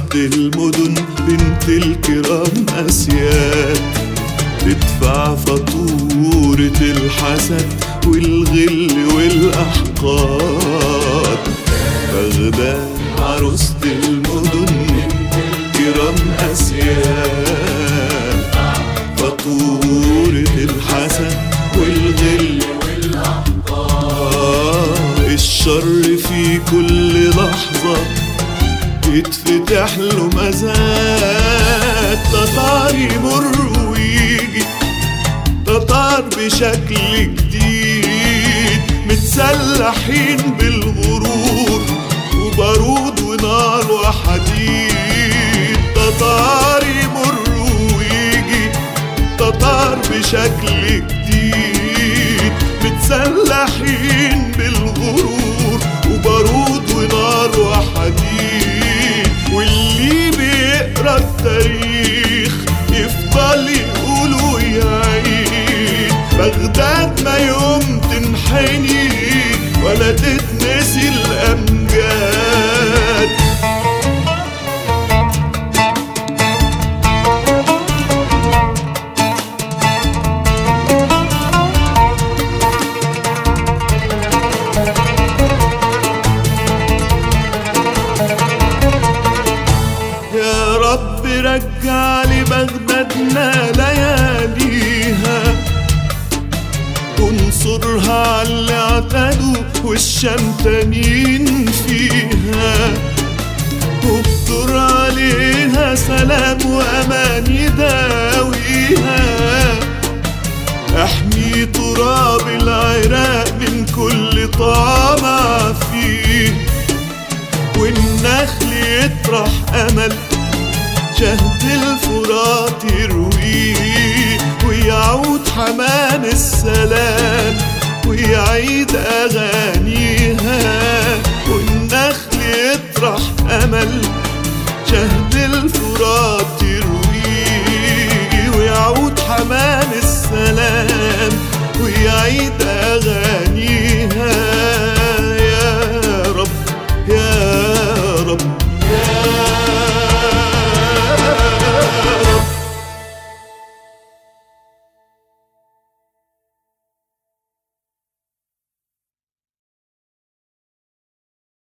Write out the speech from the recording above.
وسط المدن بنت الكرام أسياد، تدفع فاتورة الحسد والغل والأحقاد. بغداد عروسة المدن كرام أسياد، فاتورة الحسد والغل والأحقاد. الشر في كل لحظة يتفتح له مزاد، تتار يمر ويجي تتار بشكل جديد، متسلحين بالغرور وبارود ونار وحديد. تتار يمر ويجي تتار بشكل جديد، متسلحين بالغرور وبارود ونار وحديد. واللي بيقرا التاريخ يفضل يقول ويعيد، بغداد ما يوم تنحني ولا تتنسي الأمجاد. يا رب رجع لبغدادنا لياليها، وانصرها على اللي اعتدوا والشمتانين فيها، وابطر عليها سلام وامان يداويها. احمي تراب العراق من كل طامع فيه، والنخل يطرح امل شهد الفرات يرويه، ويعود حمام السلام ويعيد أغانيها. والنخل يطرح أمل شهد الفرات يرويه، ويعود حمام السلام ويعيد